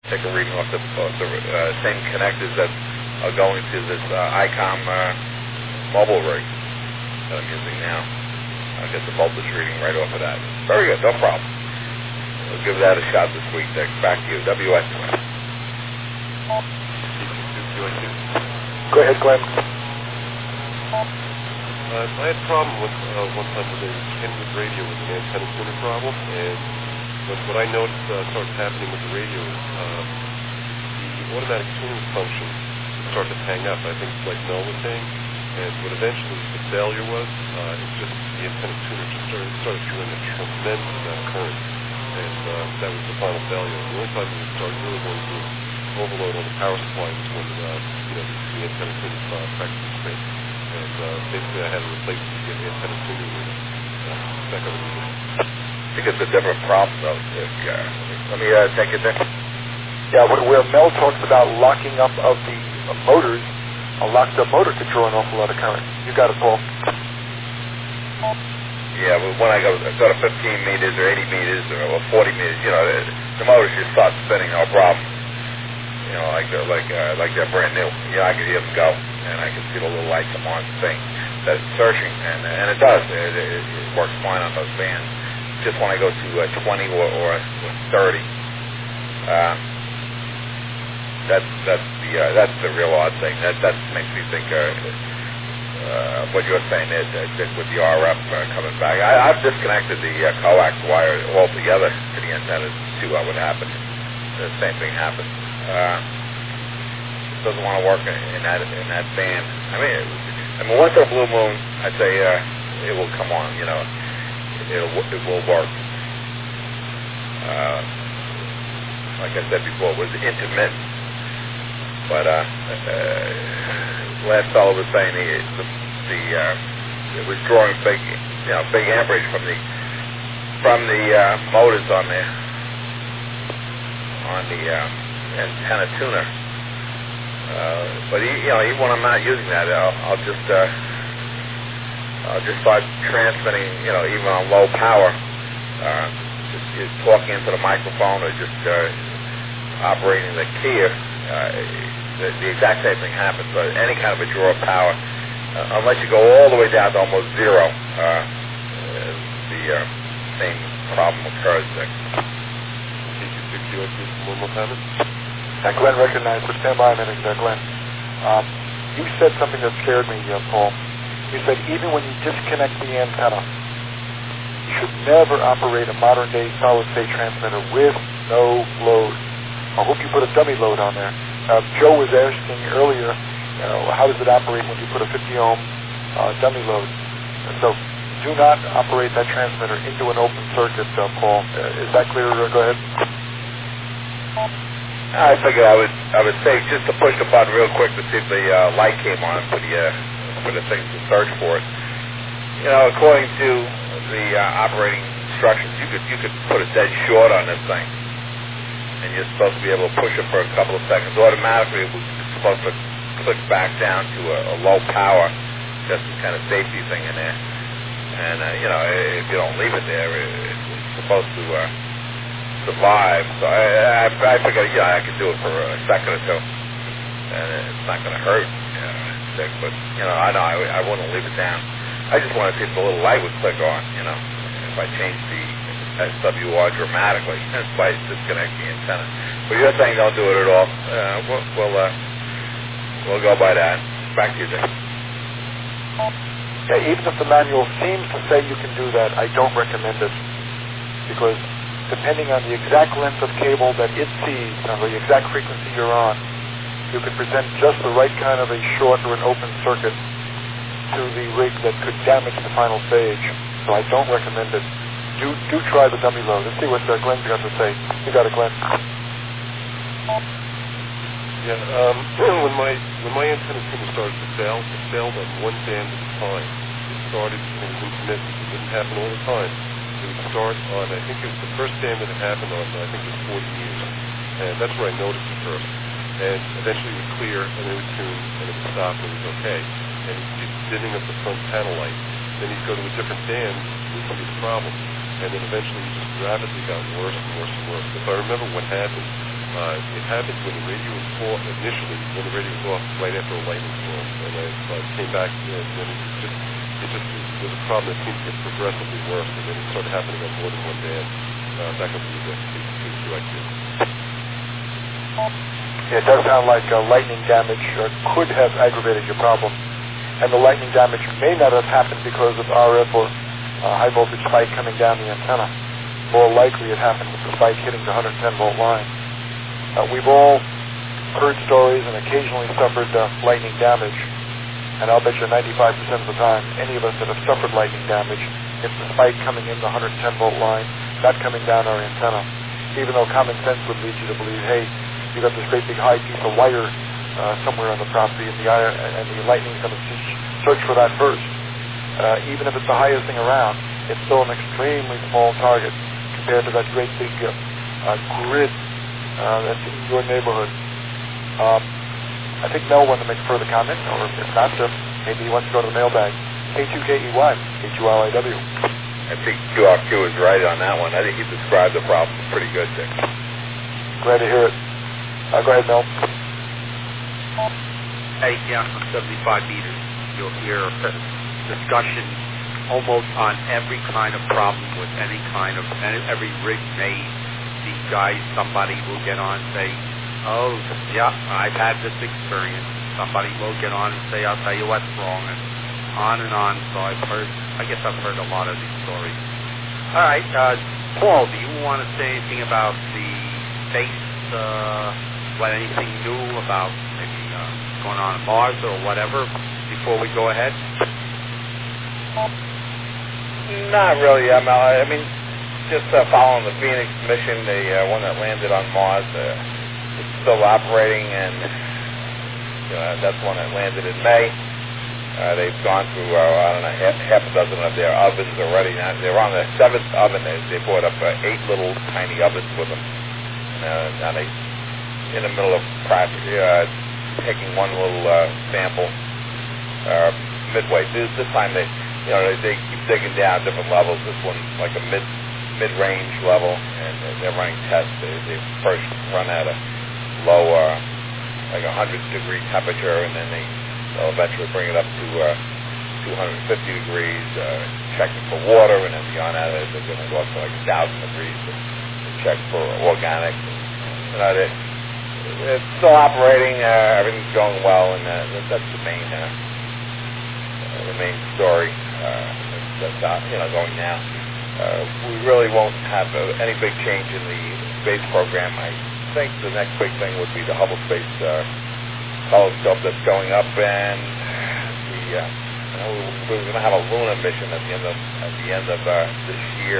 take a reading off the same connectors that are going to this ICOM mobile rig that I'm using now. I'll get the voltage reading right off of that. Very good, no problem. We'll give that a shot this week, Dick. Back to you. WS. Go ahead, Glenn. I had a problem with one time with a Kenwood radio with an antenna tuner problem, and what I noticed started happening with the radio is the automatic tuning function started to hang up. I think it's like Mel was saying, and what eventually the failure was, it's just the antenna tuner just started drawing a tremendous amount of current, and that was the final failure. The only time it started really going through overload on the power supply was when the antenna tuner practically quit. And basically I had to replace the antenna tuner with back over the years. I think it's a different problem, though. Let me take it there. Yeah, where Mel talks about locking up of the motors, a locked up motor could draw an awful lot of current. You got it, Paul. Yeah, but when I go to 15 meters or 80 meters or 40 meters, the motors just start spinning, no problem. Like they're brand new. I can hear them go, and I can see the little light come on thing that it's searching, and it does. It works fine on those bands. Just when I go to 20 or 30, that's the real odd thing. That makes me think what you're saying is with the RF coming back. I've disconnected the coax wire altogether to the antennas to see what would happen. The same thing happens. It doesn't want to work in that band. I mean, once a blue moon, I'd say it will come on. It will work. Like I said before, it was intermittent. But last fellow was saying it was drawing big amperage from the motors on the antenna tuner. But even when I'm not using that, I'll just start transmitting, even on low power, just talking into the microphone or just operating the keyer. The exact same thing happens. So any kind of a draw of power, unless you go all the way down to almost zero, the same problem occurs there. One more comment? Glenn recognized, but stand by a minute, Glenn. You said something that scared me, Paul. You said even when you disconnect the antenna, you should never operate a modern-day solid-state transmitter with no load. I hope you put a dummy load on there. Joe was asking earlier, how does it operate when you put a 50-ohm dummy load? So do not operate that transmitter into an open circuit, Paul. Is that clear? Go ahead. I figured I would say just to push the button real quick to see if the light came on for the thing to search for it. According to the operating instructions, you could put a dead short on this thing, and you're supposed to be able to push it for a couple of seconds. Automatically, it's supposed to click back down to a low power. Just some kind of safety thing in there. And if you don't leave it there, it's supposed to survive. So I figured, I could do it for a second or two, and it's not going to hurt. But I know I wouldn't leave it down. I just want to see if the little light would click on. If I change the SWR dramatically by disconnecting the antenna. But you're saying don't do it at all. We'll go by that. Back to you, Dick. Yeah, even if the manual seems to say you can do that, I don't recommend it, because depending on the exact length of cable that it sees and the exact frequency you're on, you could present just the right kind of a short or an open circuit to the rig that could damage the final stage. So I don't recommend it. Do try the dummy load. Let's see what Glenn's got to say. You got it, Glenn. Yeah, when my antenna tuner started to fail, it failed on one band at a time. It started, it was intermittent. It didn't happen all the time. It would start on, I think it was the first band that it happened on, I think it was 40 meters. And that's where I noticed it first. And eventually it would clear, and it would tune, and it would stop, and it was okay. And he'd keep dimming up the front panel light. Then he'd go to a different band, and he'd see the problem. And then eventually it just rapidly got worse and worse and worse. If I remember what happened, It happens when the radio is off initially, when the radio is off right after a lightning storm, and I came back and it was a problem that seemed to get progressively worse, and then it started happening on more than one band. Back up to you, Dick. Please correct you. It does sound like lightning damage could have aggravated your problem, and the lightning damage may not have happened because of RF or high voltage spike coming down the antenna. More likely it happened with the spike hitting the 110-volt line. We've all heard stories and occasionally suffered lightning damage, and I'll bet you 95% of the time, any of us that have suffered lightning damage, it's the spike coming in the 110-volt line, not coming down our antenna, even though common sense would lead you to believe, hey, you got this great big high piece of wire somewhere on the property, and the lightning's going to search for that first. Even if it's the highest thing around, it's still an extremely small target compared to that great big grid that's in your neighborhood. I think Mel wanted to make a further comment, or if not, maybe he wants to go to the mailbag. K2KEY, KQLIW. I think QRQ is right on that one. I think he described the problem pretty good, Dick. Glad to hear it. Go ahead, Mel. Hey, down from 75 meters, you'll hear discussion almost on every kind of problem with any kind of, every rig made. These guys, somebody will get on and say, oh, yeah, I've had this experience. Somebody will get on and say, I'll tell you what's wrong, and on and on. So I guess I've heard a lot of these stories. All right, Paul, do you want to say anything about the space, anything new about maybe going on Mars or whatever before we go ahead? Not really, Mel. I mean, just following the Phoenix mission, the one that landed on Mars, it's still operating, and that's one that landed in May. They've gone through, half a dozen of their ovens already. Now they're on the 7th oven. They brought up 8 little tiny ovens with them. Now they, in the middle of taking one little sample midway. This time they keep digging down different levels. This one's like a mid-range level, and they're running tests. They first run at a low, like 100-degree temperature, and then they'll eventually bring it up to 250 degrees, checking for water, and then beyond that, they're going to go up to like 1,000 degrees to check for organics. It's still operating. Everything's going well, and that's the main story that's going now. We really won't have any big change in the space program. I think the next big thing would be the Hubble Space Telescope that's going up, and we're going to have a lunar mission at the end of this year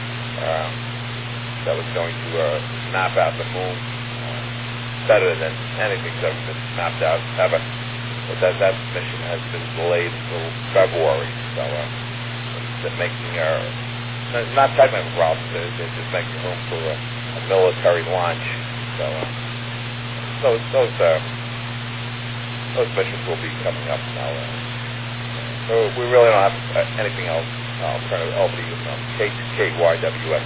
that was going to map out the moon better than anything's ever been mapped out ever. But that mission has been delayed until February, so they're making not technical problems. They're just making room for a military launch. So those missions will be coming up now. So we really don't have anything else. I'll turn it over to you from KYWS.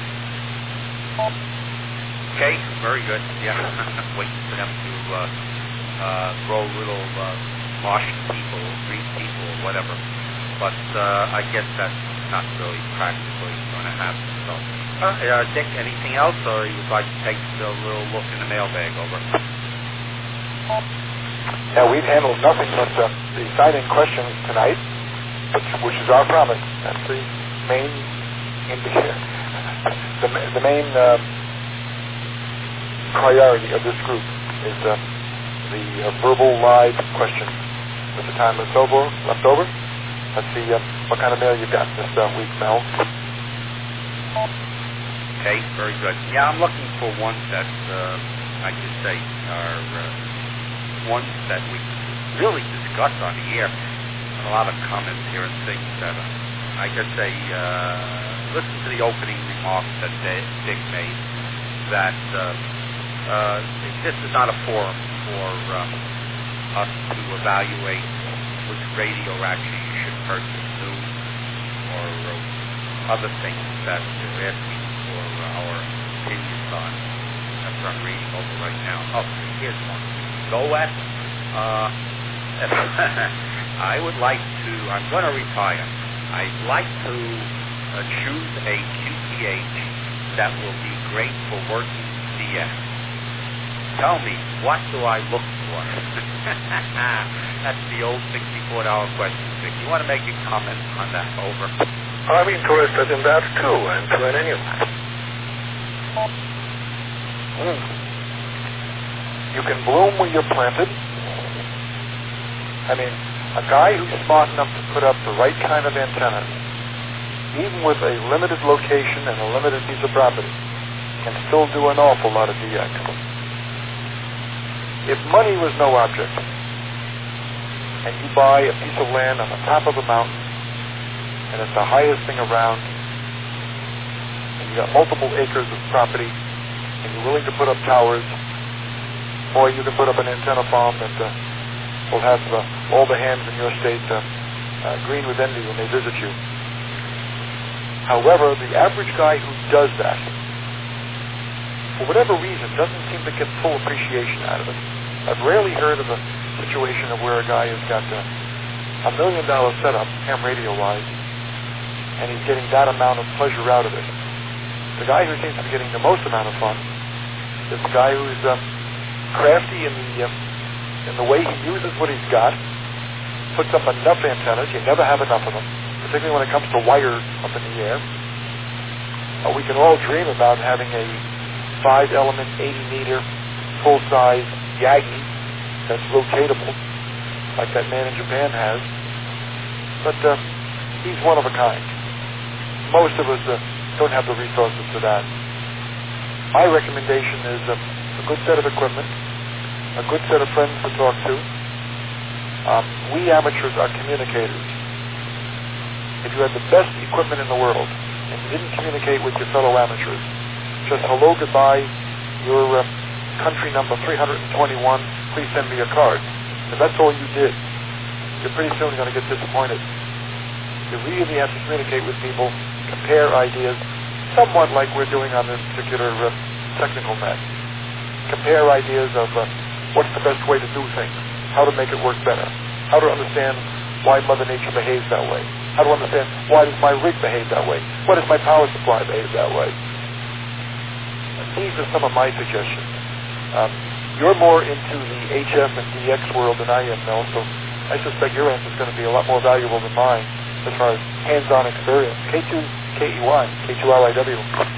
Okay, very good. Yeah, waiting for them to grow little Martian people, green people, or whatever. But I guess that's not really practically going to happen. So, Dick, anything else, or you would like to take a little look in the mailbag over? Yeah, we've handled nothing but the sign-in questions tonight, which is our promise. That's the main indicator. The main priority of this group is the verbal live questions. With the time left over, let's see what kind of mail you got this week, Mel. Okay, very good. Yeah, I'm looking for ones that I could say are ones that we really discuss on the air. A lot of comments here and things that I could say, listen to the opening remarks that Dick made, that this is not a forum for us to evaluate which radio actually you should purchase, news or other things that you're asking for our opinions on. I'm reading over right now. Oh, here's one. Go West. I would like to, I'm going to retire. I'd like to choose a QTH that will be great for working DX. Tell me, what do I look for? That's the old $64 question, Vic. You want to make a comment on that? Over. I'm interested in that too, Antoine. You can bloom where you're planted. I mean, a guy who's smart enough to put up the right kind of antennas, even with a limited location and a limited piece of property, can still do an awful lot of DX. If money was no object, and you buy a piece of land on the top of a mountain, and it's the highest thing around, and you got multiple acres of property, and you're willing to put up towers, or you can put up an antenna farm that will have all the hands in your state green with envy when they visit you. However, the average guy who does that, for whatever reason, doesn't seem to get full appreciation out of it. I've rarely heard of a situation of where a guy has got $1 million setup, ham radio-wise, and he's getting that amount of pleasure out of it. The guy who seems to be getting the most amount of fun is the guy who's crafty in the way he uses what he's got, puts up enough antennas. You never have enough of them, particularly when it comes to wires up in the air. We can all dream about having a 5-element, 80-meter, full-size Yagi that's rotatable, like that man in Japan has. But he's one of a kind. Most of us don't have the resources for that. My recommendation is a good set of equipment, a good set of friends to talk to. We amateurs are communicators. If you had the best equipment in the world and you didn't communicate with your fellow amateurs, just hello, goodbye, your country number 321, please send me a card. If that's all you did, you're pretty soon going to get disappointed. You really have to communicate with people, compare ideas, somewhat like we're doing on this particular technical net. Compare ideas of what's the best way to do things, how to make it work better, how to understand why Mother Nature behaves that way, how to understand why does my rig behave that way, why does my power supply behave that way. These are some of my suggestions. You're more into the HF and DX world than I am, Mel, so I suspect your answer is going to be a lot more valuable than mine as far as hands-on experience. K2KEY, K2LIW.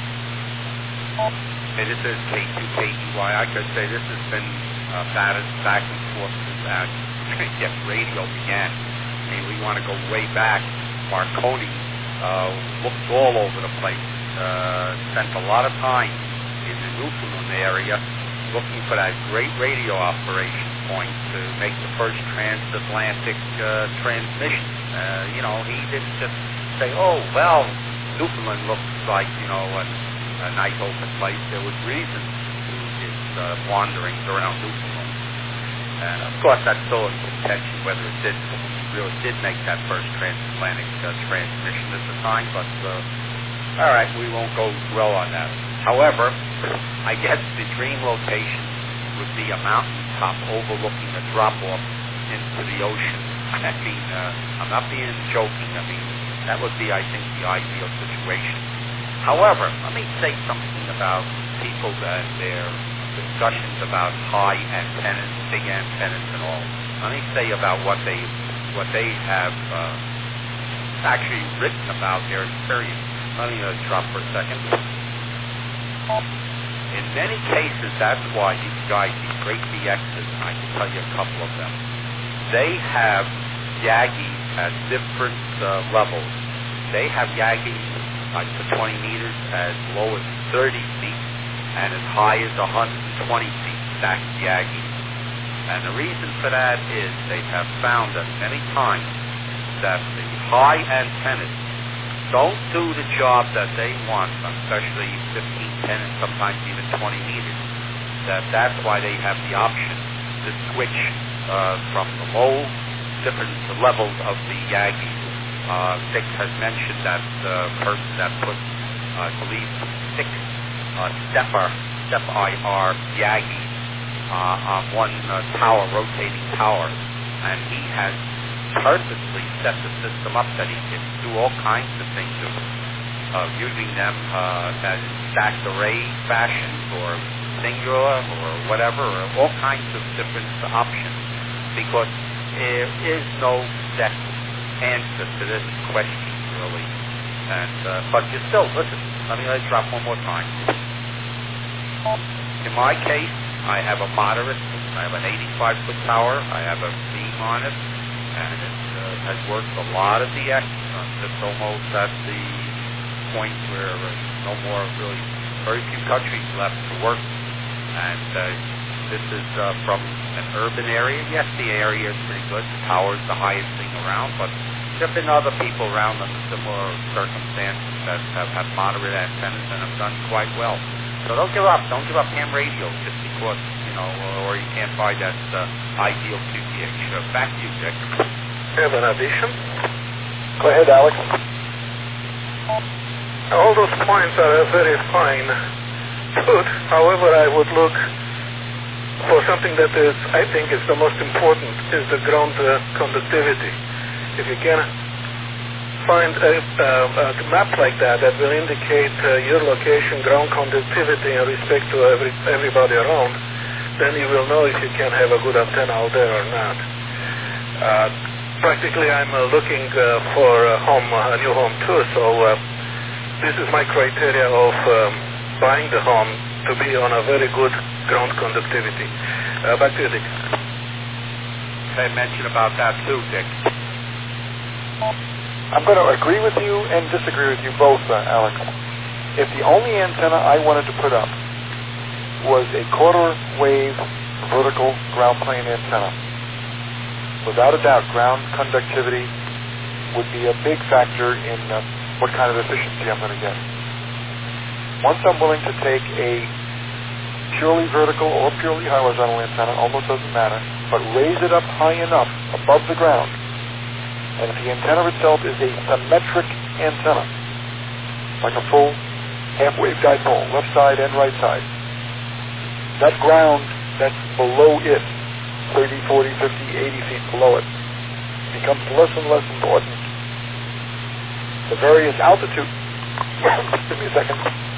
Hey, this is K2KEY. I could say this has been batted back and forth since radio began. I mean, we want to go way back. Marconi looked all over the place, spent a lot of time in the Newfoundland area looking for that great radio operation point to make the first transatlantic transmission. He didn't just say, oh, well, Newfoundland looks like, a nice open place. There was reason to his wanderings around Newfoundland. And, of course, that's still in contention whether it really did make that first transatlantic transmission at the time. But, all right, we won't go dwell on that. However, I guess the dream location would be a mountaintop overlooking a drop-off into the ocean. I mean, I'm not being joking. I mean, that would be, I think, the ideal situation. However, let me say something about people and their discussions about high antennas, big antennas and all. Let me say about what they have actually written about their experience. Let me drop for a second. In many cases, that's why these guys, these great DXs, and I can tell you a couple of them, they have Yagis at different levels. They have Yagis like for 20 meters as low as 30 feet and as high as 120 feet, stacked Yagis. And the reason for that is they have found that many times that the high antennas don't do the job that they want, especially 15, 10, and sometimes even 20 meters. That's why they have the option to switch from the low different levels of the Yagis. Dick has mentioned that the person that put, I believe, 6 stepper SFIR Yagi on one tower, rotating tower, and he has purposely set the system up that he can do all kinds of things of using them as stacked array fashions or singular or whatever, or all kinds of different options, because there is no set answer to this question, really. And but you still, listen, let me drop one more time. In my case, I have a moderate, I have an 85-foot tower, I have a beam on it, and it has worked a lot of DX. It's almost at the point where no more, really, very few countries left to work. And this is from an urban area. Yes, the area is pretty good. The tower is the highest thing around, but there have been other people around under similar circumstances that have moderate antennas and have done quite well. So don't give up. Don't give up ham radio just because, or you can't find that ideal QTH. Back to you, Dick. I have an addition. Go ahead, Alex. All those points are very fine. Good. However, I would look for something that is, I think, is the most important, is the ground conductivity. If you can find a map like that will indicate your location, ground conductivity in respect to everybody around, then you will know if you can have a good antenna out there or not. Practically, I'm looking for a new home too, so this is my criteria of buying the home to be on a very good ground conductivity. Back to you, Dick. Okay, mention about that too, Dick. I'm going to agree with you and disagree with you both, Alex. If the only antenna I wanted to put up was a quarter wave vertical ground plane antenna, without a doubt, ground conductivity would be a big factor in what kind of efficiency I'm going to get. Once I'm willing to take a purely vertical or purely horizontal antenna, almost doesn't matter, but raise it up high enough above the ground, and if the antenna itself is a symmetric antenna, like a full half-wave dipole, left side and right side, that ground that's below it, 30, 40, 50, 80 feet below it, becomes less and less important. The various altitudes, give me a second,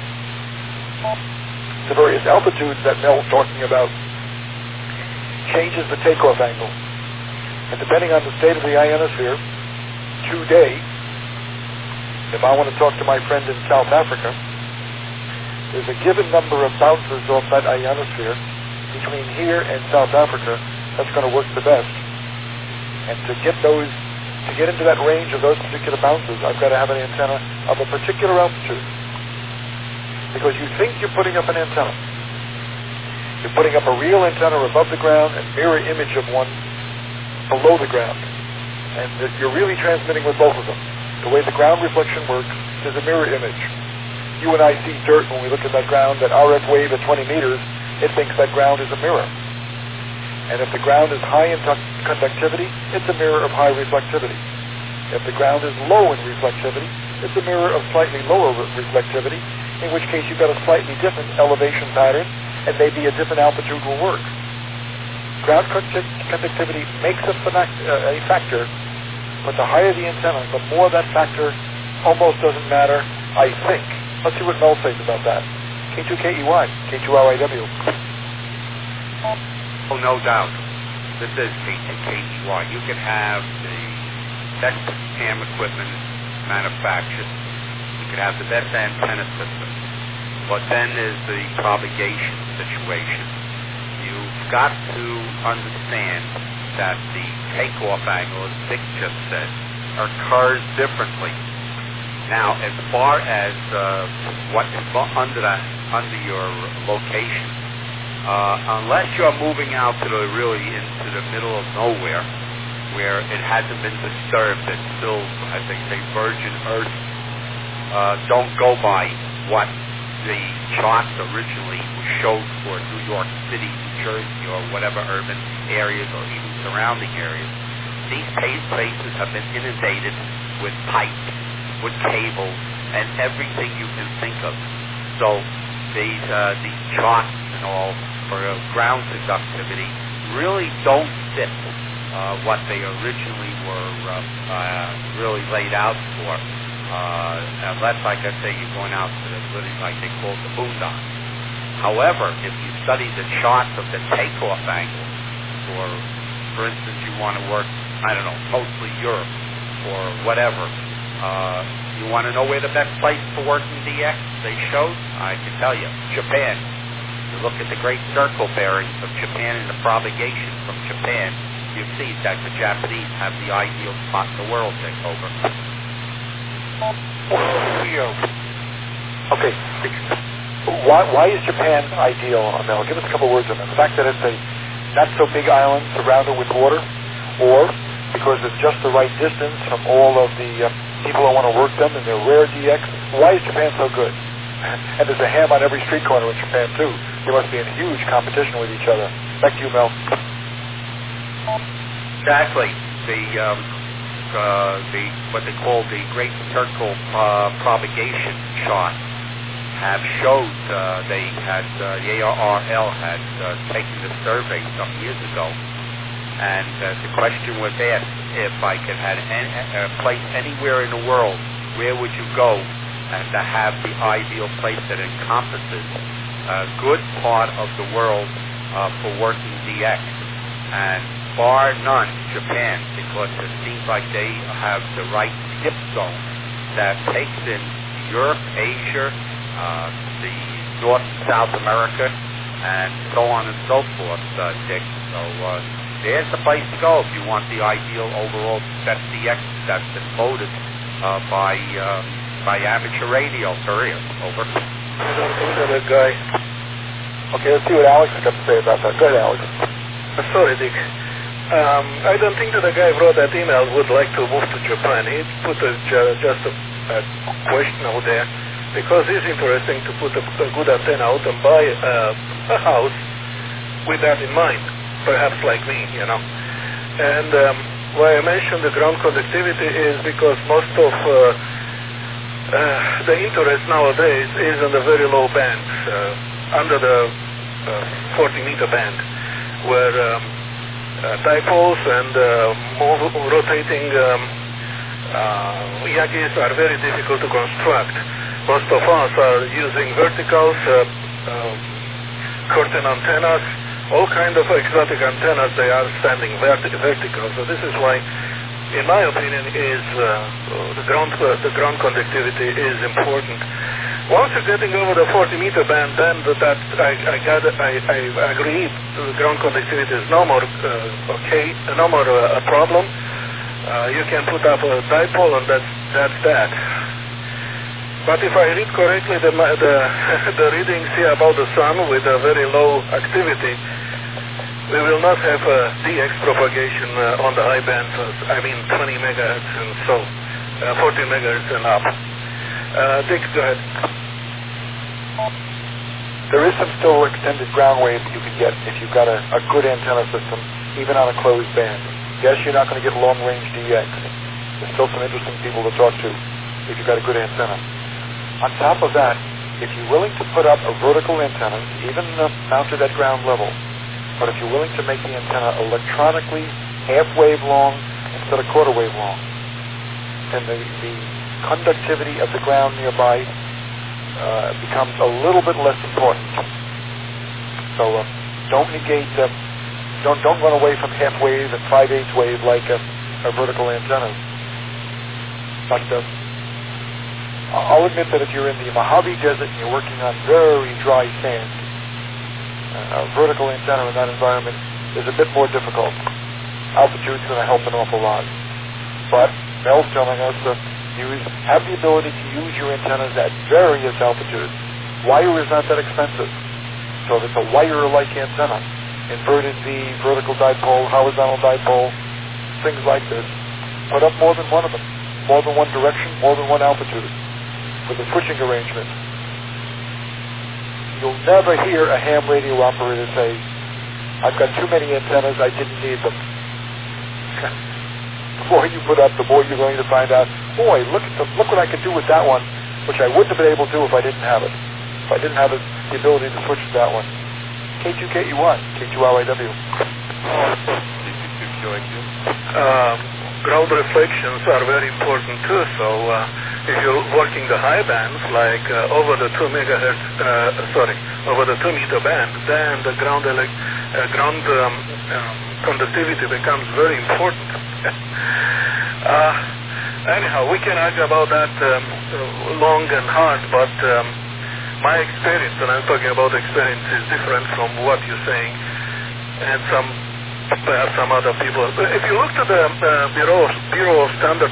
the various altitudes that Mel's talking about changes the takeoff angle. And depending on the state of the ionosphere, today, if I want to talk to my friend in South Africa, there's a given number of bounces off that ionosphere between here and South Africa that's going to work the best. And to get into that range of those particular bounces, I've got to have an antenna of a particular altitude. Because you think you're putting up an antenna. You're putting up a real antenna above the ground and mirror image of one below the ground. And you're really transmitting with both of them. The way the ground reflection works is a mirror image. You and I see dirt when we look at that ground, that RF wave at 20 meters, it thinks that ground is a mirror. And if the ground is high in conductivity, it's a mirror of high reflectivity. If the ground is low in reflectivity, it's a mirror of slightly lower reflectivity, in which case you've got a slightly different elevation pattern, and maybe a different altitude will work. Ground conductivity makes a factor, but the higher the antenna, the more that factor almost doesn't matter, I think. Let's see what Mel says about that. K2KEY, K2RIW. Oh, no doubt. This is K2KEY. You can have the best ham equipment manufactured. You can have the best antenna system. But then there's the propagation situation. You've got to understand that the takeoff angle, as Dick just said, occurs differently. Now, as far as what is under your location, unless you're moving out to into the middle of nowhere, where it hasn't been disturbed, it's still, as they say, virgin earth. Don't go by what the charts originally showed for New York City, New Jersey, or whatever urban areas or even surrounding areas. These places have been inundated with pipes, with cables, and everything you can think of. So these charts and all for ground conductivity really don't fit what they originally were really laid out for. Unless, like I say, you're going out to the, like they call it, the boondocks. However, if you study the charts of the takeoff angle, for instance, you want to work, I don't know, mostly Europe or whatever, you want to know where the best place for working DX they showed? I can tell you, Japan. You look at the great circle bearings of Japan and the propagation from Japan, you see that the Japanese have the ideal spot in the world to take over. Okay. Why is Japan ideal, Mel? Give us a couple words on that. The fact that it's a not-so-big island surrounded with water, or because it's just the right distance from all of the people who want to work them and their rare DX. Why is Japan so good? And there's a ham on every street corner in Japan, too. They must be in huge competition with each other. Back to you, Mel. Exactly. The what they call the Great Circle propagation chart have showed the ARRL had taken the survey some years ago, and the question was asked if I could have a place anywhere in the world, where would you go and to have the ideal place that encompasses a good part of the world for working DX, and bar none, Japan, because it seems like they have the right dip zone that takes in Europe, Asia, the North and South America, and so on and so forth, Dick. So there's the place to go if you want the ideal overall best DX that's been voted by amateur radio career. Over. I don't think that a guy... Okay, let's see what Alex has got to say about that. Go ahead, Alex. Sorry, Dick. I don't think that the guy who wrote that email would like to move to Japan. He put just a question out there because it's interesting to put a good antenna out and buy a house with that in mind, perhaps like me, you know. And why I mentioned the ground conductivity is because most of the interest nowadays is on the very low bands, under the 40-meter band, where dipoles and rotating Yagis are very difficult to construct. Most of us are using verticals, curtain antennas, all kind of exotic antennas. They are standing vertical. So this is why, in my opinion, is the ground conductivity is important. Once you're getting over the 40-meter band, then I agree the ground conductivity is no more no more a problem. You can put up a dipole, and that's that. But if I read correctly, the readings here about the sun with a very low activity, we will not have a DX propagation on the high bands. I mean 20 megahertz and so 40 megahertz and up. Dick, go ahead. There is some still extended ground wave you can get if you've got a good antenna system, even on a closed band. Yes, you're not going to get long-range DX. There's still some interesting people to talk to if you've got a good antenna. On top of that, if you're willing to put up a vertical antenna, even mounted at ground level, but if you're willing to make the antenna electronically half-wave long instead of quarter-wave long, then the conductivity of the ground nearby becomes a little bit less important. So don't negate, don't run away from half-wave and 5/8 wave like a vertical antenna. But I'll admit that if you're in the Mojave Desert and you're working on very dry sand, a vertical antenna in that environment is a bit more difficult. Altitude's going to help an awful lot. But Mel's telling us that you have the ability to use your antennas at various altitudes. Wire is not that expensive. So if it's a wire-like antenna, inverted V, vertical dipole, horizontal dipole, things like this, put up more than one of them. More than one direction, more than one altitude, with a switching arrangement. You'll never hear a ham radio operator say, I've got too many antennas, I didn't need them. The more you put up, the more you're going to find out, boy, look what I could do with that one, which I wouldn't have been able to if I didn't have it. If I didn't have it, the ability to switch to that one. K2KE1, K2RIW. Ground reflections are very important too. So if you're working the high bands, like over the 2 megahertz, over the 2 meter band, then the ground conductivity becomes very important. Anyhow, we can argue about that long and hard, but my experience, and I'm talking about experience, is different from what you're saying, and perhaps some other people. But if you look to the Bureau of Standard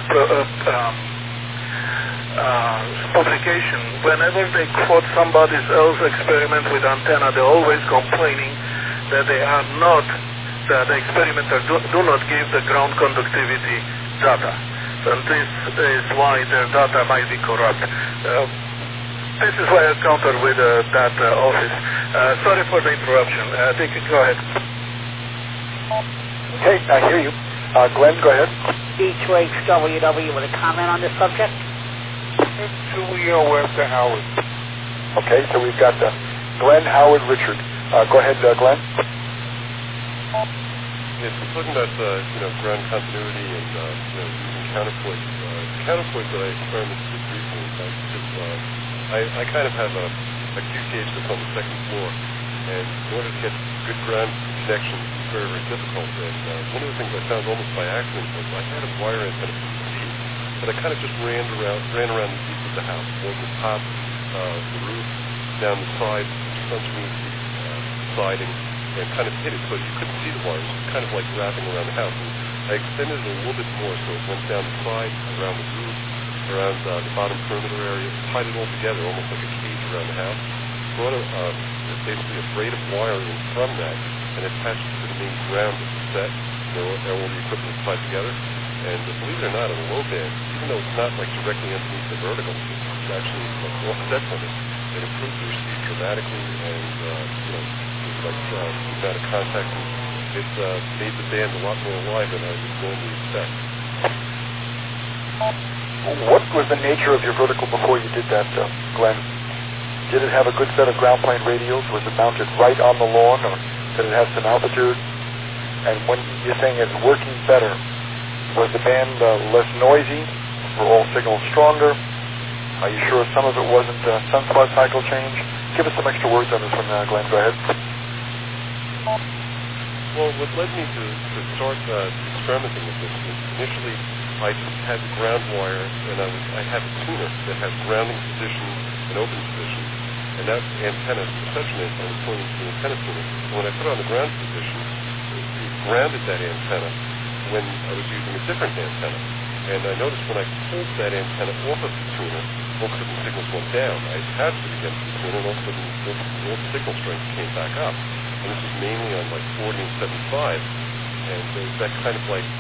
publication, whenever they quote somebody else's experiment with antenna, they're always complaining that they are not, that the experimenter do not give the ground conductivity data. And this is why their data might be corrupt. This is why I counter with that office. Sorry for the interruption. Go ahead. Okay, I hear you. Glenn, go ahead. D2HWW with a comment on this subject? Webster Howard. Okay, so we've got Glenn, Howard, Richard. Go ahead, Glenn. Yes, we're talking about ground continuity and using counterpoint. Counterpoint that I experimented with recently. I kind of have a QTH that's on the second floor, and in order to get good ground connection, it's very, very difficult. And one of the things I found almost by accident was I had a wire antenna from the sea, but I kind of just ran around the deep of the house, along the top, the roof, down the side, just underneath the siding, and kind of hit it so you couldn't see the wires. It was kind of like wrapping around the house. And I extended it a little bit more, so it went down the side, around the roof, around the bottom perimeter area, tied it all together, almost like a cage around the house. Brought basically a braid of wire in from that, and attached it to the main ground of the set. All the equipment is tied together. And believe it or not, on the low band, even though it's not like directly underneath the vertical, it's actually offset from it. It improves the receipt dramatically, and the amount of contact. It made the band a lot more alive than I would normally expect. What was the nature of your vertical before you did that, Glenn? Did it have a good set of ground plane radials? Was it mounted right on the lawn, or did it have some altitude? And when you're saying it's working better, was the band less noisy? Were all signals stronger? Are you sure some of it wasn't sunspot cycle change? Give us some extra words on this one, Glenn. Go ahead. Well, what led me to start experimenting with this was initially I just had the ground wire, and I have a tuner that has grounding positions and open positions, and that antenna, reception antenna, was pointing to the antenna tuner. And when I put it on the ground position, it grounded that antenna when I was using a different antenna. And I noticed when I pulled that antenna off of the tuner, all of a sudden the signals went down. I attached it against the tuner, and all of a sudden all the signal strength came back up. And this was mainly on like 40 and 75, and that kind of like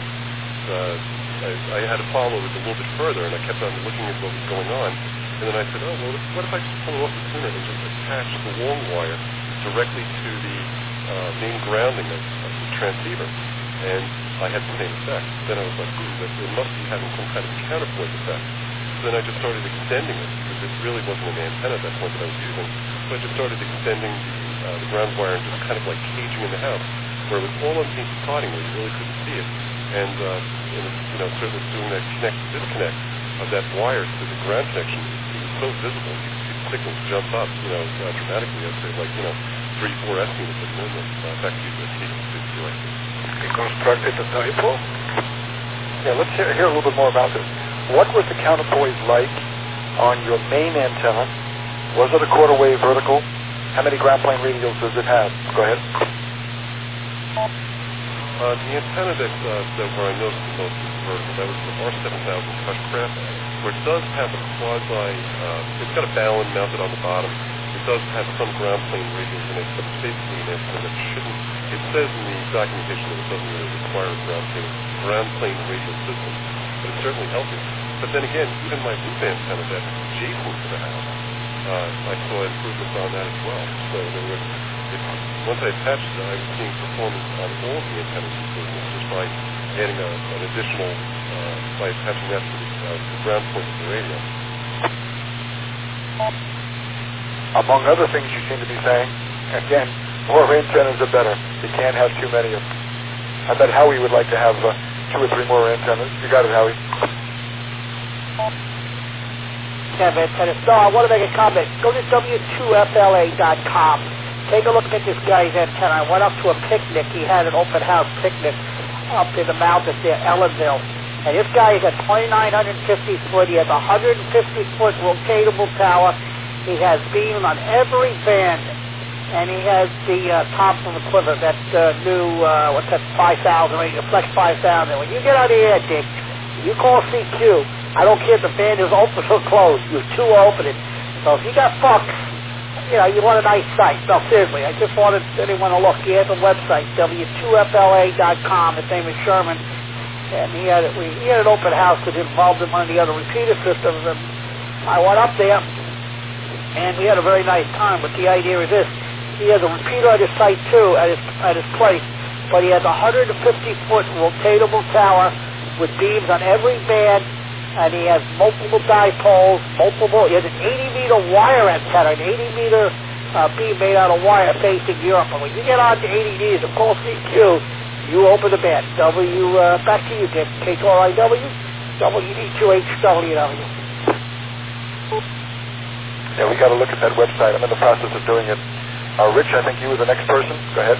I had to follow it a little bit further, and I kept on looking at what was going on. And then I said, oh, well, what if I just pull off the tuner and just attach the long wire directly to the main grounding of the transceiver? And I had the same effect. Then I was like, it must be having some kind of counterpoint effect. So then I just started extending it, because it really wasn't an antenna at that point that I was using. So I just started extending the ground wire and just kind of like caging in the house, where it was all underneath the siding where you really couldn't see it. And certainly doing that disconnect of that wire to the ground connection, it was so visible. You could see the signals jump up, dramatically. I'd say like, 3-4 S units at minimum. Back to you, Steve. They constructed a dipole? Yeah, let's hear a little bit more about this. What was the counterpoise like on your main antenna? Was it a quarter wave vertical? How many ground plane radials does it have? Go ahead. The antenna where I noticed the most vertical, that was the R7000 Cushcraft, where it does have a quasi, it's got a balun mounted on the bottom. It does have some ground plane radials in it, but it's basically an antenna that shouldn't, it says in the documentation that it doesn't really require a ground plane radial system, but it's certainly healthy. But then again, even my loop antenna that's adjacent to the house, I saw improvements on that as well. So there was, once I attached it, I was seeing performance on all of the antennas improvements just by adding an additional, by attaching that to the ground point of the radio. among other things you seem to be saying, again, more antennas are better. You can't have too many of them. I bet Howie would like to have 2 or 3 more antennas. You got it, Howie. Yeah, antennas. No, I want to make a comment. Go to W2FLA.com. Take a look at this guy's antenna. I went up to a picnic. He had an open house picnic up in the mountains there, Ellenville. And this guy is at 2,950 foot. He has a 150-foot rotatable tower. He has beams on every band. And he has the Thompson equivalent, that new, what's that, 5,000, the Flex 5,000. When you get on the air, Dick, you call CQ. I don't care if the band is open or closed. You 2 open it. So if you got fucks, you know, you want a nice site. No, seriously, I just wanted anyone to look. He has a website, W2FLA.com. His name is Sherman. And he had an open house that involved in one of the other repeater systems. And I went up there, and we had a very nice time. But the idea is this. He has a repeater at his site, too, at his place. But he has a 150-foot rotatable tower with beams on every band. And he has multiple dipoles, he has an 80-meter wire antenna, an 80-meter beam made out of wire facing Europe. And when you get on to 80 meters of call CQ, you open the band. Back to you, Dick. K2RIW, WD2HWW. Yeah, we got to look at that website. I'm in the process of doing it. Rich, I think you were the next person. Go ahead.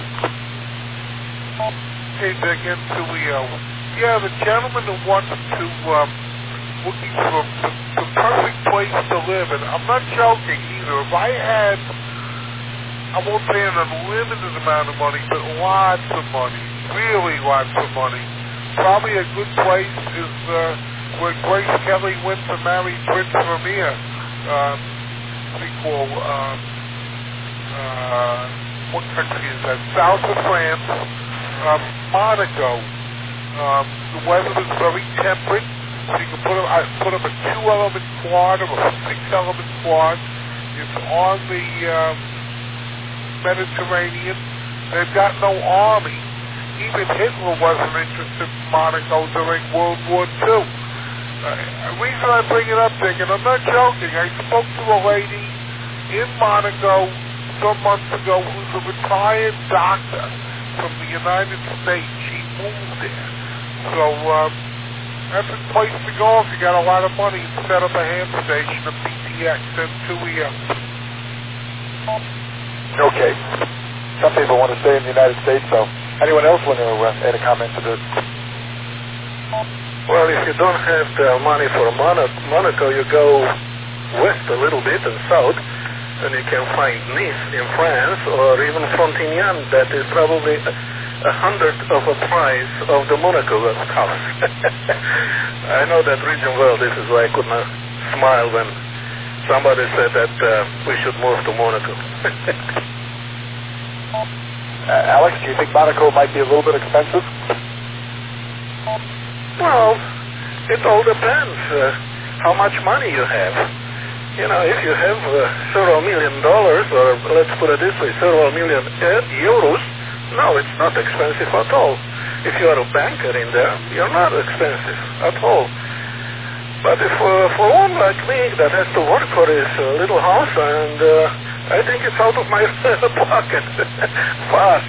Hey, Dick, into yeah, the gentleman who wants to, looking for the perfect place to live, and I'm not joking either. If I had, I won't say an unlimited amount of money, but lots of money, really lots of money, probably a good place is where Grace Kelly went to marry Prince Vermeer. What country is that? South of France, Monaco. The weather is very temperate. So you can put up a 2-element quad or a 6-element quad. It's on the Mediterranean. They've got no army. Even Hitler wasn't interested in Monaco during World War II. The reason I bring it up, Dick, and I'm not joking, I spoke to a lady in Monaco some months ago who's a retired doctor from the United States. She moved there. So, that's a place to go if you got a lot of money and set up a ham station of PTX and 2EM. Okay. Some people want to stay in the United States, so anyone else want to add a comment to this? Well, if you don't have the money for Monaco, you go west a little bit and south, and you can find Nice in France, or even Frontignan, that is probably 100th of a price of the Monaco house. I know that region well. This is why I could not smile when somebody said that we should move to Monaco. Alex, do you think Monaco might be a little bit expensive? Well, it all depends how much money you have. You know, if you have several $1 million, or let's put it this way, several million euros, no, it's not expensive at all. If you are a banker in there, you're not expensive at all. But if for one like me that has to work for his little house, and I think it's out of my pocket fast.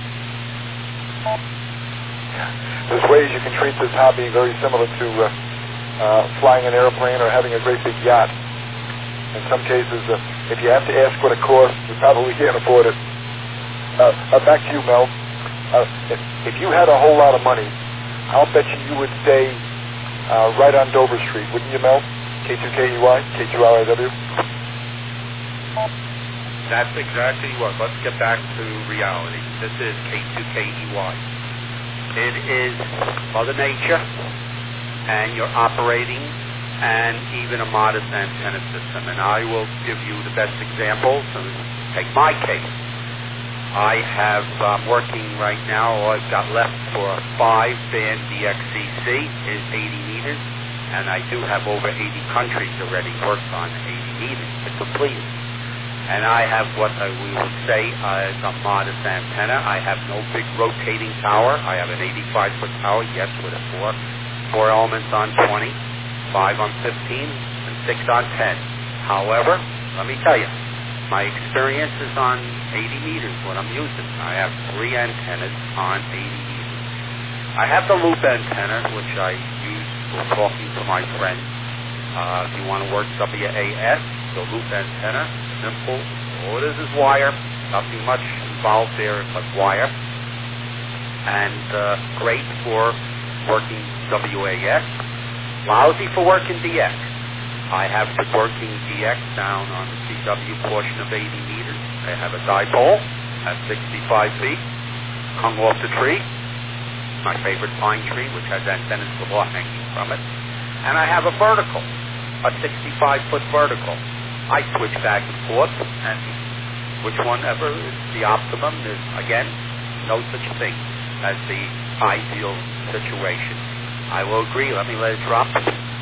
There's ways you can treat this hobby very similar to flying an airplane or having a great big yacht. In some cases, if you have to ask what it costs, you probably can't afford it. Back to you, Mel. If you had a whole lot of money, I'll bet you would stay right on Dover Street, wouldn't you, Mel? K2KEY, K2RIW? That's exactly what. Let's get back to reality. This is K2KEY. It is Mother Nature, and you're operating, and even a modest antenna system. And I will give you the best examples. And take my case. I'm working right now, all I've got left for a 5-band DXCC is 80 meters, and I do have over 80 countries already worked on 80 meters to complete it. And I have what we would say is a modest antenna. I have no big rotating tower. I have an 85-foot tower, yes, with a four elements on 20, 5 on 15, and 6 on 10. However, let me tell you, My experience is on 80 meters, what I'm using. I have 3 antennas on 80 meters. I have the loop antenna, which I use for talking to my friends. If you want to work WAS, the loop antenna, simple. All it is wire. Nothing much involved there but wire. And great for working WAS. Lousy for working DX. I have the working DX down on the CW portion of 80 meters. I have a dipole at 65 feet, hung off the tree, my favorite pine tree, which has antennas galore hanging from it. And I have a vertical, a 65-foot vertical. I switch back and forth, and whichever is the optimum. There's, again, no such thing as the ideal situation. I will agree. Let me let it drop.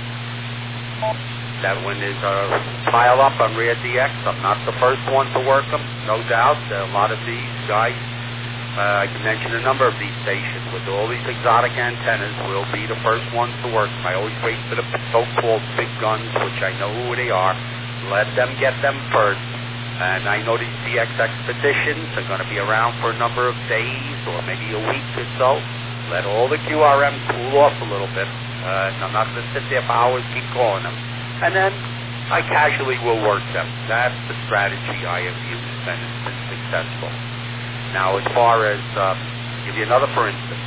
That when there's a pile up on rear DX, I'm not the first one to work them, no doubt. A lot of these guys, I can mention a number of these stations with all these exotic antennas, will be the first ones to work them. I always wait for the so-called big guns, which I know who they are. Let them get them first. And I know these DX expeditions are going to be around for a number of days or maybe a week or so. Let all the QRMs cool off a little bit. And I'm not going to sit there for hours, keep calling them. And then I casually will work them. That's the strategy I have used, and it's been successful. Now, as far as, give you another for instance.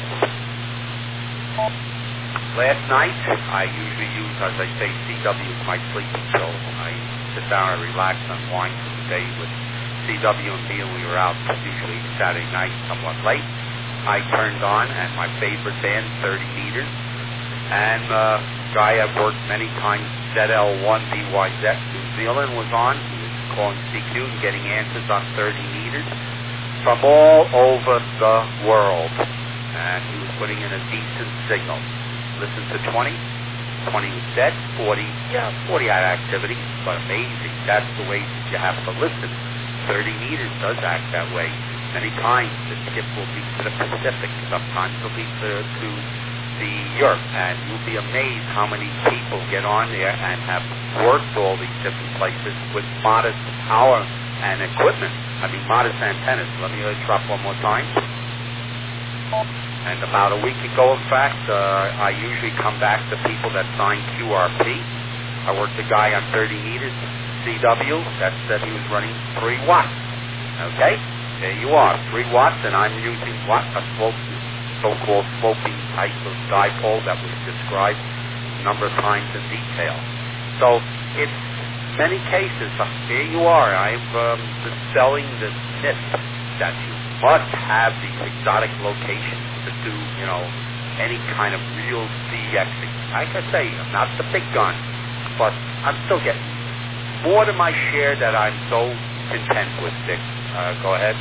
Last night, I usually use, as I say, CW as my sleeping pill. I sit down and relax and unwind for the day with CW and me, and we were out usually Saturday night, somewhat late. I turned on, and my favorite band, 30 meters, and guy I've worked many times, ZL1BYZ, New Zealand, was on. He was calling CQ and getting answers on 30 meters from all over the world. And he was putting in a decent signal. Listen to 20. 20 was dead. 40 had activity, but amazing. That's the way you have to listen. 30 meters does act that way. Many times the skip will be to the Pacific. Sometimes it'll be to the Europe, and you'll be amazed how many people get on there and have worked all these different places with modest power and equipment. I mean, modest antennas. Let me drop one more time. And about a week ago, in fact, I usually come back to people that sign QRP. I worked a guy on 30 meters, CW, that said he was running 3 watts. Okay? There you are, 3 watts, and I'm using a so-called sloping type of dipole that was described a number of times in detail. So it's many cases. Here you are. I'm dispelling this myth that you must have these exotic locations to do, any kind of real DX. Like I say, I'm not the big gun, but I'm still getting more than my share that I'm so content with, Dick. Go ahead.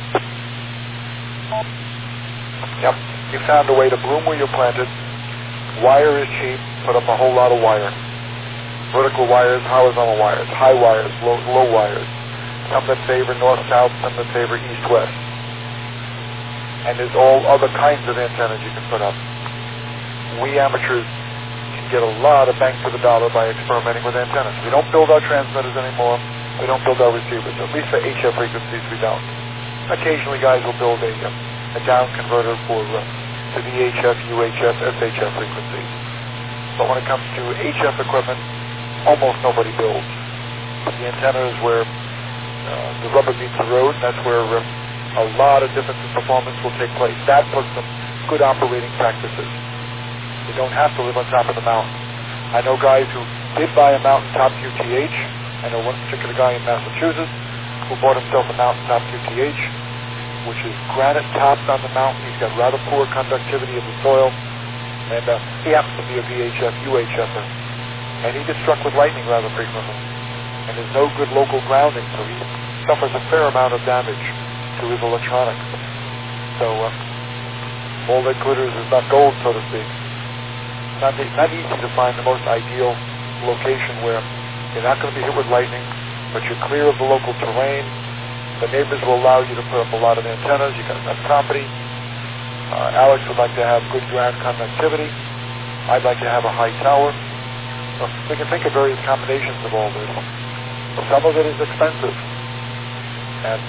Yep. You found a way to bloom where you're planted. Wire is cheap. Put up a whole lot of wire. Vertical wires, horizontal wires, high wires, low wires. Some that favor north-south, some that favor east-west. And there's all other kinds of antennas you can put up. We amateurs can get a lot of bang for the dollar by experimenting with antennas. We don't build our transmitters anymore. We don't build our receivers. At least for HF frequencies, we don't. Occasionally, guys will build a down converter for to VHF, UHF, SHF frequencies. But when it comes to HF equipment, almost nobody builds. The antenna is where the rubber meets the road. That's where a lot of difference in performance will take place. That puts some good operating practices. You don't have to live on top of the mountain. I know guys who did buy a mountaintop QTH. I know one particular guy in Massachusetts who bought himself a mountaintop QTH, which is granite topped on the mountain. He's got rather poor conductivity of the soil, and he happens to be a VHF, UHFer, and he gets struck with lightning rather frequently, and there's no good local grounding, so he suffers a fair amount of damage to his electronics. So all that glitters is not gold, so to speak. It's not easy to find the most ideal location where you're not going to be hit with lightning, but you're clear of the local terrain. The neighbors will allow you to put up a lot of antennas. You've got enough property. Alex would like to have good ground conductivity. I'd like to have a high tower. So we can think of various combinations of all this. Some of it is expensive. And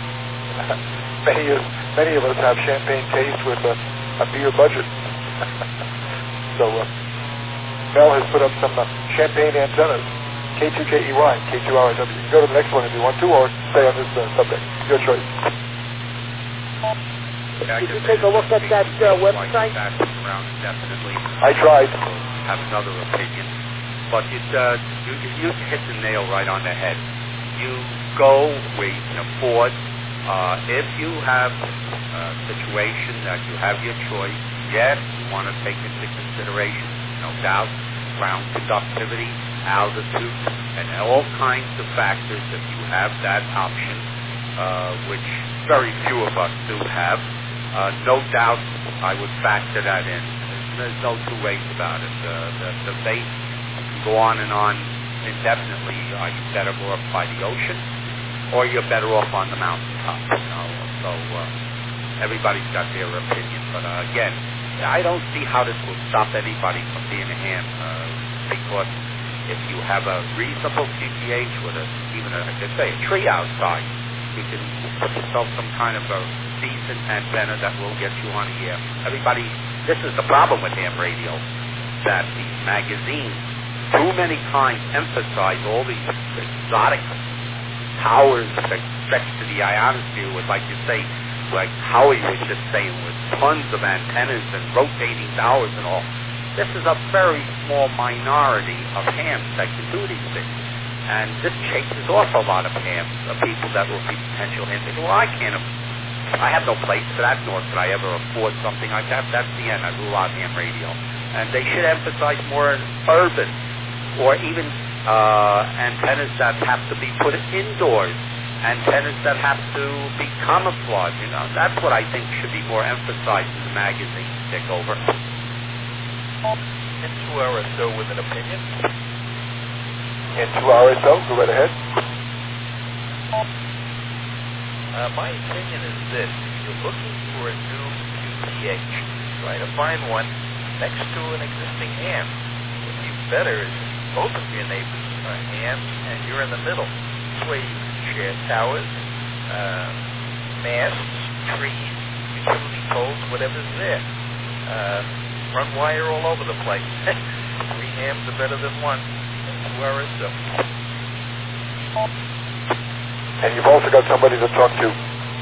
many of us have champagne taste with a beer budget. So Mel has put up some champagne antennas, K2KEY, K2RIW. You can go to the next one if you want to, or stay on this subject. Your choice. Did you take a look at that website? Definitely. I tried. Have another opinion, but you hit the nail right on the head. You go where you can afford. If you have a situation that you have your choice, yes, you want to take into consideration, no doubt, ground conductivity, altitude, and all kinds of factors. If you have that option, which very few of us do have, no doubt I would factor that in. There's no two ways about it. The debate can go on indefinitely. Are you better off by the ocean, or you're better off on the mountaintop? So everybody's got their opinion. But again, I don't see how this will stop anybody from being a ham, because if you have a reasonable QTH with even a tree outside, you can put yourself some kind of a decent antenna that will get you on the air. Everybody, this is the problem with ham radio, that these magazines too many times emphasize all these exotic towers that stretch to the ionosphere with, like you say, like Howie was just saying, with tons of antennas and rotating towers and all. This is a very small minority of hams that can do these things. And this chases off a lot of hams, of people that will be potential hams. Well, I have no place for that, nor could I ever afford something like that. That's the end. I rule out ham radio. And they should emphasize more urban, or even antennas that have to be put indoors, antennas that have to be camouflaged. That's what I think should be more emphasized in the magazine. Take over. Into RSO with an opinion. Into RSO, go right ahead. My opinion is this: if you're looking for a new QTH, try to find one next to an existing ham. What's even better is both of your neighbors are hams and you're in the middle. This way you can share towers, masts, trees, utility poles, whatever's there. Run wire all over the place. 3 hams are better than 1. Into RSO. And you've also got somebody to talk to.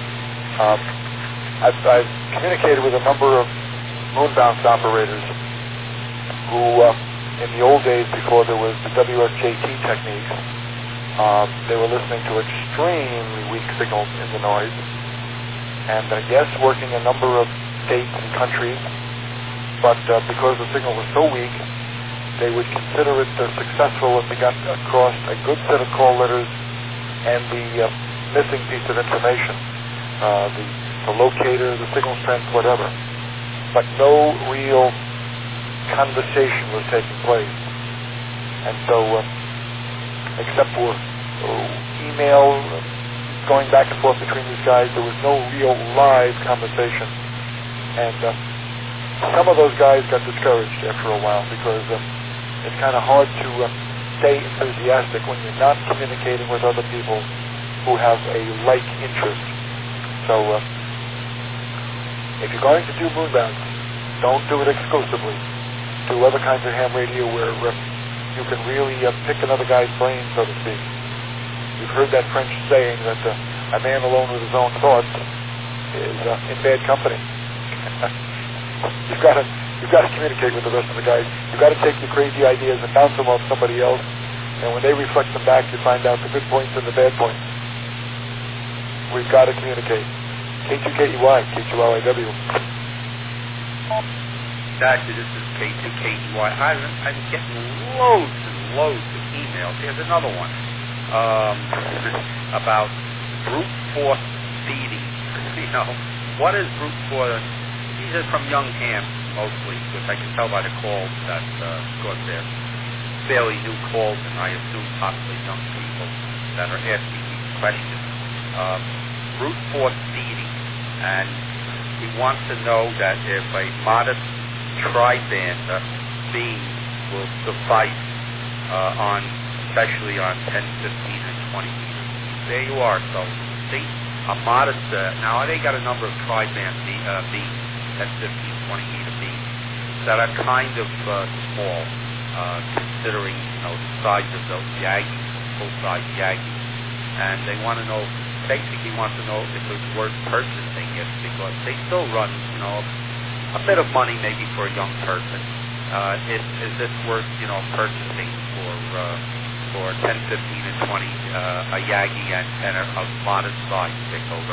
I've communicated with a number of moon-bounce operators who, in the old days before there was the WSJT techniques, they were listening to extremely weak signals in the noise. And yes, working a number of states and countries, but because the signal was so weak, they would consider it successful if they got across a good set of call letters and the missing piece of information, the locator, the signal strength, whatever. But no real conversation was taking place. And so, except for email going back and forth between these guys, there was no real live conversation. And some of those guys got discouraged after a while because it's kind of hard to stay enthusiastic when you're not communicating with other people who have a like interest. So if you're going to do moonbounce, don't do it exclusively. Do other kinds of ham radio where you can really pick another guy's brain, so to speak. You've heard that French saying that a man alone with his own thoughts is in bad company. You've got to communicate with the rest of the guys. You've got to take your crazy ideas and bounce them off somebody else. And when they reflect them back, you find out the good points and the bad points. We've got to communicate. K2KEY, K2RIW. Actually, this is K2KEY. I'm getting loads and loads of emails. Here's another one about brute force feeding. What is brute force? These are from young hams mostly, which I can tell by the calls that, of course, they're fairly new calls, and I assume possibly young people that are asking these questions. Brute force feeding, and he wants to know that if a modest tri-band beam will suffice especially on 10, 15, and 20 meters. There you are. So purchasing a modest, now they got a number of tri-band beams, 10, 15, 20 meter beams, that are kind of small, considering, the size of those Yagis, full-size Yagis. And they want to know, basically want to know if it's worth purchasing it, because they still run, a bit of money maybe for a young person. Is this worth, purchasing for 10, 15, and 20 a Yagi antenna of modest size pickover?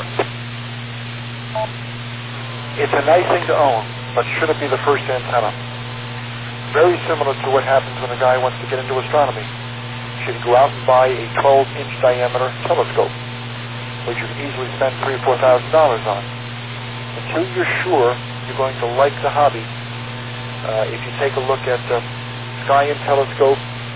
It's a nice thing to own, but shouldn't be the first antenna. Very similar to what happens when a guy wants to get into astronomy. Should he go out and buy a 12-inch diameter telescope, which you can easily spend $3,000 or $4,000 on? Until you're sure you're going to like the hobby, if you take a look at Sky and Telescope,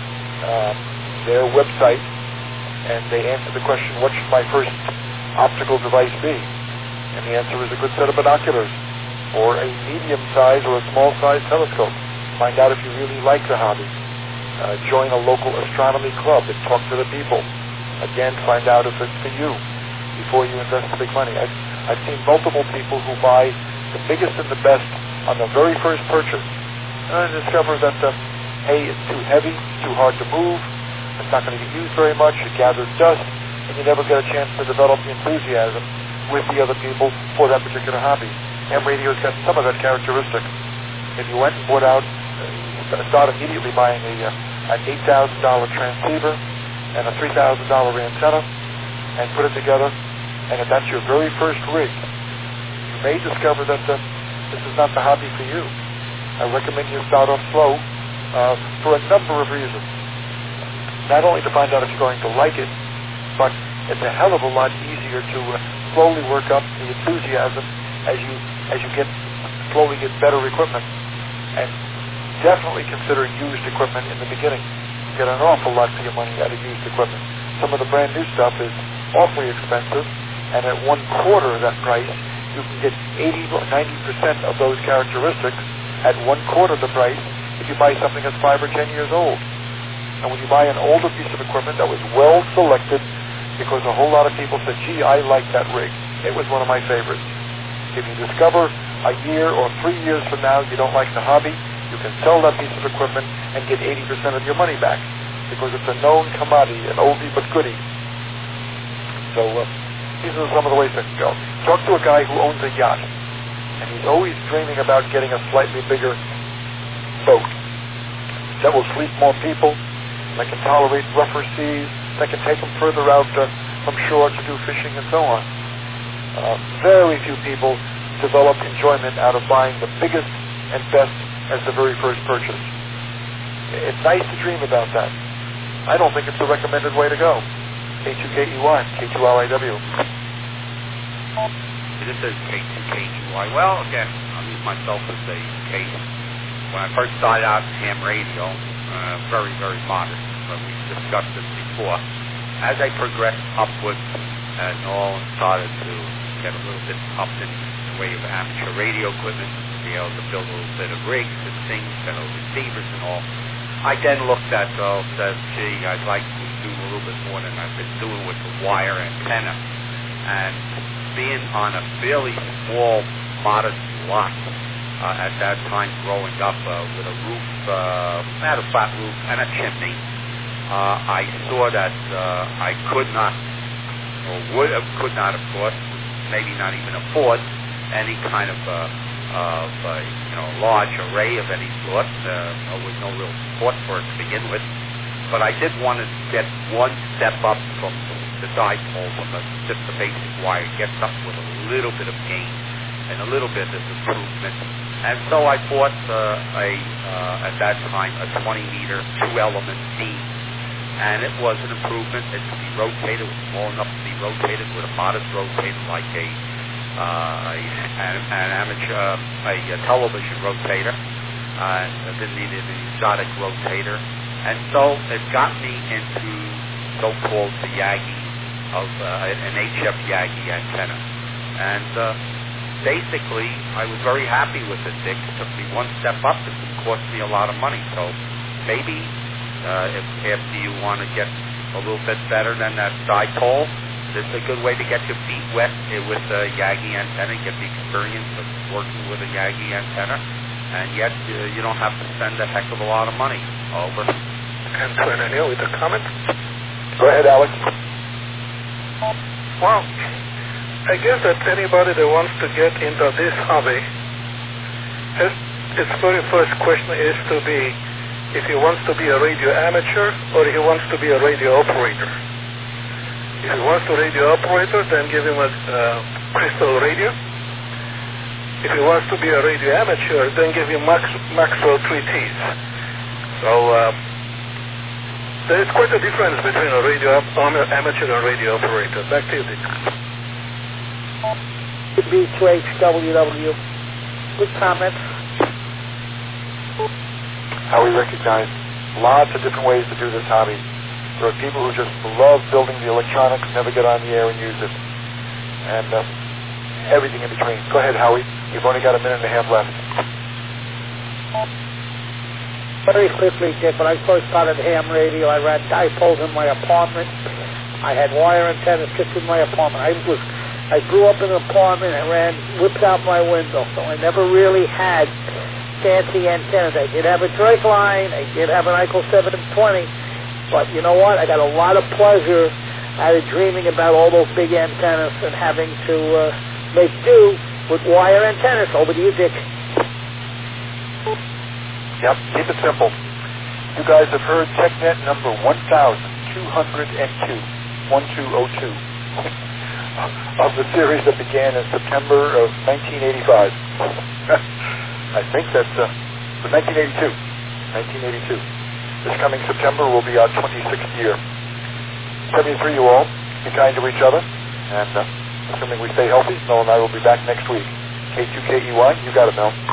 their website, and they answer the question, what should my first optical device be? And the answer is a good set of binoculars, or a medium-sized or a small-sized telescope. Find out if you really like the hobby. Join a local astronomy club and talk to the people. Again, find out if it's for you before you invest the big money. I've seen multiple people who buy the biggest and the best on the very first purchase, and discover that, hey, it's too heavy, too hard to move, it's not going to get used very much, it gathers dust, and you never get a chance to develop the enthusiasm with the other people for that particular hobby. Ham radio's got some of that characteristic. If you went and bought out, start immediately buying an $8,000 transceiver and a $3,000 antenna and put it together, and if that's your very first rig, you may discover that this is not the hobby for you. I recommend you start off slow for a number of reasons. Not only to find out if you're going to like it, but it's a hell of a lot easier to slowly work up the enthusiasm as you slowly get better equipment. And definitely consider used equipment in the beginning. You get an awful lot for your money out of used equipment. Some of the brand new stuff is awfully expensive, and at 1/4 of that price, you can get 80 or 90% of those characteristics at 1/4 the price if you buy something that's 5 or 10 years old. And when you buy an older piece of equipment that was well selected, because a whole lot of people said, gee, I like that rig. It was one of my favorites. If you discover a year or 3 years from now you don't like the hobby, you can sell that piece of equipment and get 80% of your money back, because it's a known commodity, an oldie but goodie. So these are some of the ways that can go. Talk to a guy who owns a yacht, and he's always dreaming about getting a slightly bigger boat that will sleep more people, that can tolerate rougher seas, that can take them further out from shore to do fishing and so on. Very few people develop enjoyment out of buying the biggest and best as the very first purchase. It's nice to dream about that. I don't think it's the recommended way to go. K2KEY, K2LIW. This is K2KEY. Well, again, I'll use myself as a case. When I first started out in ham radio, very, very modest, but we've discussed this before. As I progressed upwards and all started to get a little bit up in the way of amateur radio equipment, be able to build a little bit of rigs and things, and receivers and all, I then looked at, said, gee, I'd like to do a little bit more than I've been doing with the wire antenna. And being on a fairly small, modest lot at that time growing up with a roof, had a flat roof and a chimney, I saw that I could not, or could not, of course, maybe not even afford any kind of large array of any sort. There was no real support for it to begin with. But I did want to get one step up from the dipole, from just the basic wire, get something with a little bit of gain and a little bit of improvement. And so I bought at that time, a 20-meter, 2-element beam. And it was an improvement. It could be rotated. It was small enough to be rotated with a modest rotator, like an amateur, a television rotator. And I didn't need an exotic rotator. And so it got me into so-called the Yagi of an HF Yagi antenna. And basically, I was very happy with it. It took me one step up. It cost me a lot of money. So maybe if after you want to get a little bit better than that dipole, This is a good way to get your feet wet with a Yagi antenna, get the experience of working with a Yagi antenna, and yet you don't have to spend a heck of a lot of money. Over. And to Anania with a comment. Go ahead, Alex. Well, I guess that anybody that wants to get into this hobby, its very first question is to be if he wants to be a radio amateur or he wants to be a radio operator. If he wants to radio operator, then give him a crystal radio. If he wants to be a radio amateur, then give him Maxwell 3Ts. So there is quite a difference between a radio amateur and radio operator. Back to you, Dick. B2HWW. Good comment. How we recognize lots of different ways to do this hobby. There are people who just love building the electronics, never get on the air and use it, and everything in between. Go ahead, Howie. You've only got a minute and a half left. Very quickly, Dick, when I first started ham radio, I ran dipoles in my apartment. I had wire antennas just in my apartment. I grew up in an apartment and ran whips out my window, so I never really had fancy antennas. I did have a Drake line, I did have an Eichel 720, but you know what? I got a lot of pleasure out of dreaming about all those big antennas and having to make do with wire antennas. Over to you, Dick. Yep, keep it simple. You guys have heard TechNet number 1202, 1202, of the series that began in September of 1985. I think that's 1982. 1982. This coming September will be our 26th year. 73 you all. Be kind to each other. And assuming we stay healthy, Mel and I will be back next week. K2KEY, you got it, Mel.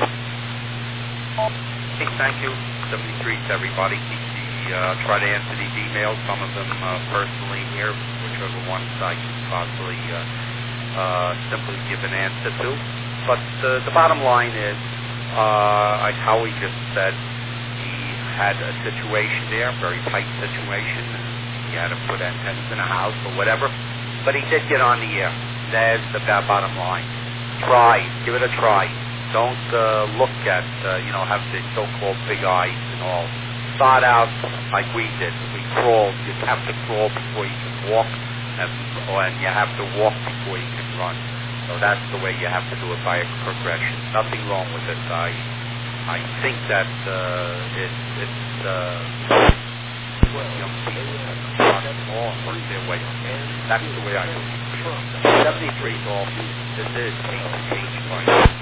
Hey, thank you. 73 to everybody. Try to answer these emails, some of them personally here, whichever ones I can possibly simply give an answer to. But the bottom line is, like Howie just said, he had a situation there, a very tight situation, and he had to put antennas in a house or whatever. But he did get on the air. There's the bottom line. Try. Give it a try. Don't look at, have the so-called big eyes and all. Start out like we did. We crawled. You have to crawl before you can walk, and you have to walk before you can run. So that's the way you have to do it, by a progression. Nothing wrong with it. I think that it's young people that all work their way up. That's the way I do it. 73 is all. This is Change by